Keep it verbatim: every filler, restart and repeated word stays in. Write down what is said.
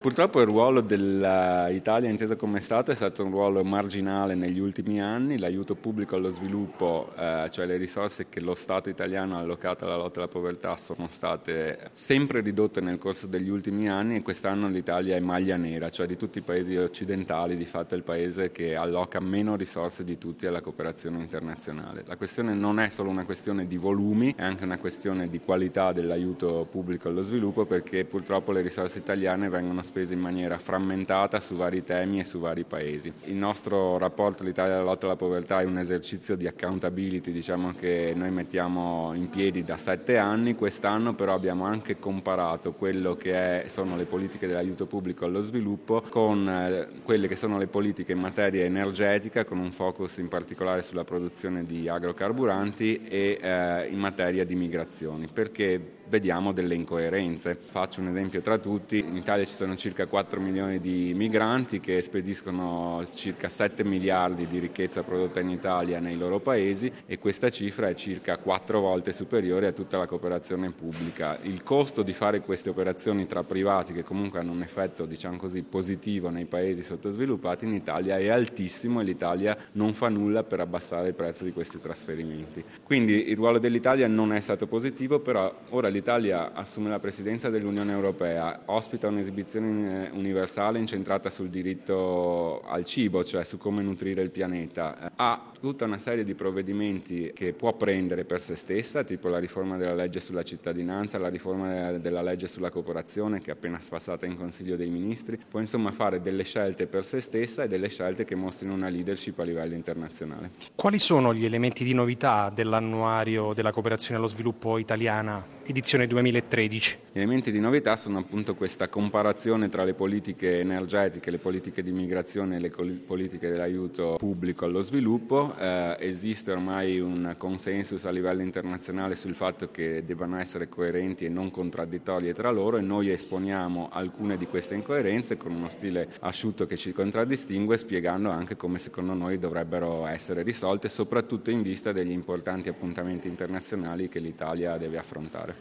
Purtroppo il ruolo dell'Italia intesa come Stato è stato un ruolo marginale negli ultimi anni. L'aiuto pubblico allo sviluppo, eh, cioè le risorse che lo Stato italiano ha allocato alla lotta alla povertà, sono state sempre ridotte nel corso degli ultimi anni e quest'anno l'Italia è maglia nera, cioè di tutti i paesi occidentali di fatto è il paese che alloca meno risorse di tutti alla cooperazione internazionale. La questione non è solo una questione di volumi, è anche una questione di qualità dell'aiuto pubblico allo sviluppo, perché purtroppo le risorse italiane vengono spese in maniera frammentata su vari temi e su vari paesi. Il nostro rapporto l'Italia alla lotta alla povertà è un esercizio di accountability, diciamo, che noi mettiamo in piedi da sette anni. Quest'anno però abbiamo anche comparato quello che è, sono le politiche dell'aiuto pubblico allo sviluppo con eh, quelle che sono le politiche in materia energetica, con un focus in particolare sulla produzione di agrocarburanti e eh, in materia di migrazioni, perché vediamo delle incoerenze. Faccio un esempio tra tutti: in Italia ci sono circa quattro milioni di migranti che spediscono circa sette miliardi di ricchezza prodotta in Italia nei loro paesi e questa cifra è circa quattro volte superiore a tutta la cooperazione pubblica. Il costo di fare queste operazioni tra privati, che comunque hanno un effetto, diciamo così, positivo nei paesi sottosviluppati, in Italia è altissimo e l'Italia non fa nulla per abbassare il prezzo di questi trasferimenti. Quindi il ruolo dell'Italia non è stato positivo, però ora l'Italia assume la presidenza dell'Unione Europea, ospita un'esibizione universale incentrata sul diritto al cibo, cioè su come nutrire il pianeta. Ha tutta una serie di provvedimenti che può prendere per se stessa, tipo la riforma della legge sulla cittadinanza, la riforma della legge sulla cooperazione che è appena passata in Consiglio dei Ministri, può insomma fare delle scelte per se stessa e delle scelte che mostrino una leadership a livello internazionale. Quali sono gli elementi di novità dell'annuario della cooperazione allo sviluppo italiana, edizione duemilatredici? Gli elementi di novità sono appunto questa comparazione tra le politiche energetiche, le politiche di migrazione e le politiche dell'aiuto pubblico allo sviluppo. Eh, esiste ormai un consensus a livello internazionale sul fatto che debbano essere coerenti e non contraddittorie tra loro, e noi esponiamo alcune di queste incoerenze con uno stile asciutto che ci contraddistingue, spiegando anche come secondo noi dovrebbero essere risolte, soprattutto in vista degli importanti appuntamenti internazionali che l'Italia deve affrontare.